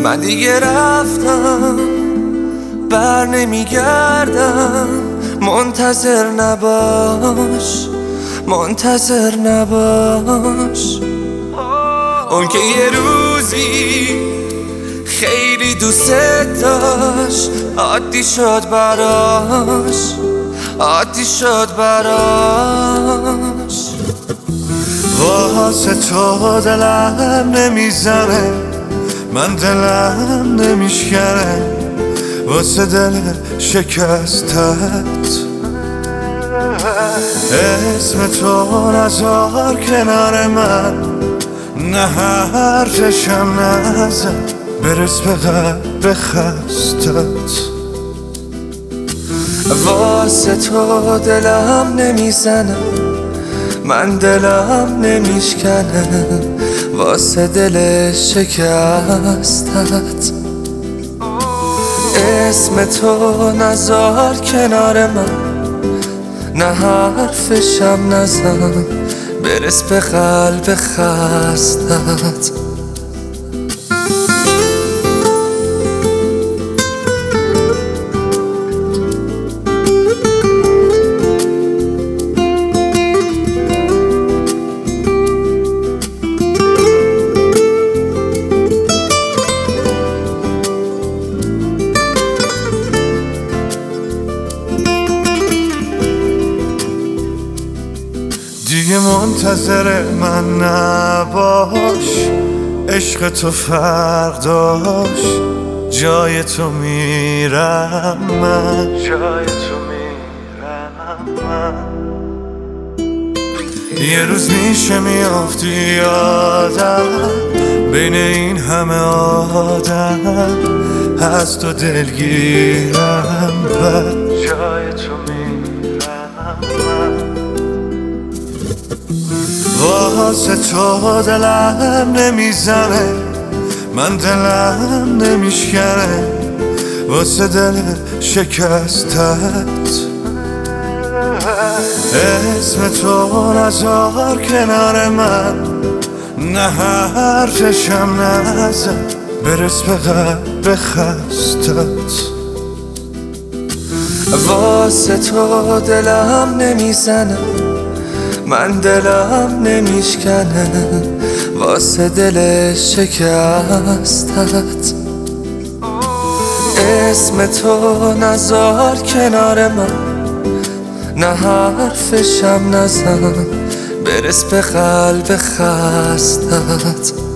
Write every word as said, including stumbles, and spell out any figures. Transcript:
من دیگه رفتم بر نمیگردم، منتظر نباش منتظر نباش. اون که یه روزی خیلی دوست داشت عادی شد براش عادی شد براش. واسه تو دلم نمیزنه، من دلم نمیشکنه واسه دل شکستت. اسم تو نذار کنار من، نه حرفشم نزن برس به قلب خستت. واسه تو دلم نمیزنه، من دلم نمیشکنه واسه دل شکستت. اسم تو نذار کنار من، نه حرفشم نزن برس به قلب خستت. دیگه منتظر من نباش، عشق تو فرق داشت، جای تو میرم من، جای تو میرم من. یه روز میشه میافتی یادم بین این همه آدم، از تو دلگیرم بر جای تو میرم من. واسه تو دلم نمیزنه، من دلم نمیشکنه واسه دل شکستت. اسم تو نذار کنار من، نه حرفشم نزن برس به قلب خستت. واسه تو دلم نمیزنه، من دلم نمیشکنه واسه دل شکستت. اسم تو نذار کنار من، نه حرفشم نزن برس به قلب خستت.